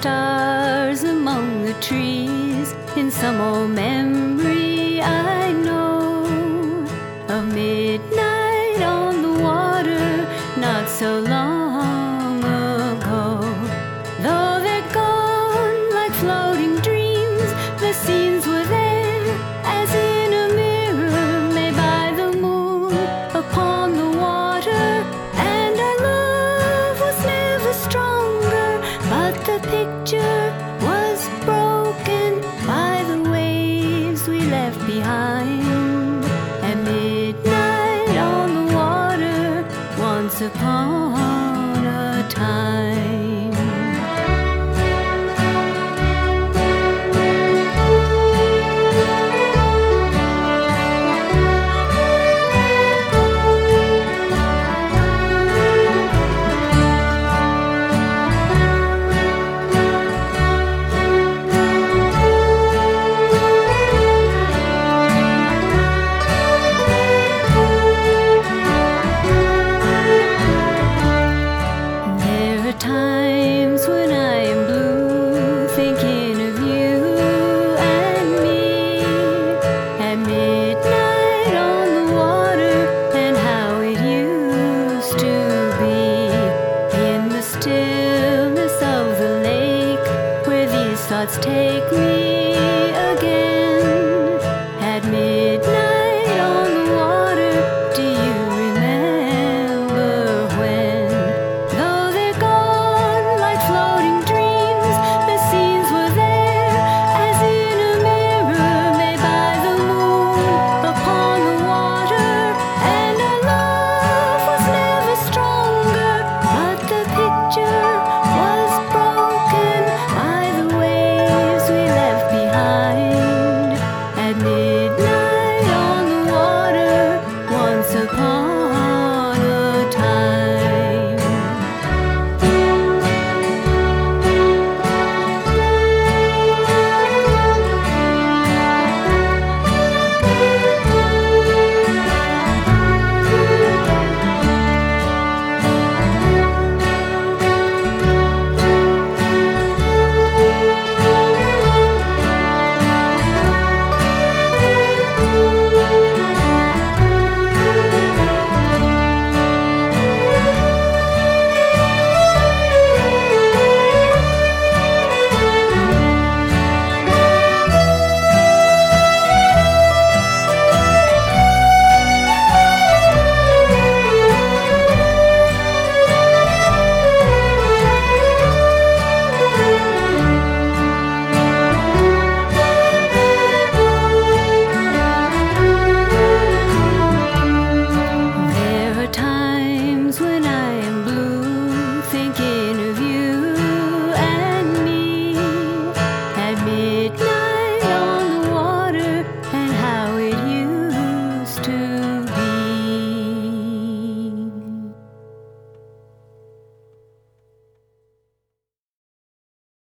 stars among the trees. In some old memory I know of midnight on the water, not so long ago. Though they're gone like floating dreams, the scenes were there as in a mirror made by the moon upon the water. And our love was never stronger, but the picture was broken by the waves we left behind. At midnight on the water, once upon a time. Times when I am blue, thinking of you and me. At midnight on the water, and how it used to be. In the stillness of the lake, where these thoughts take me.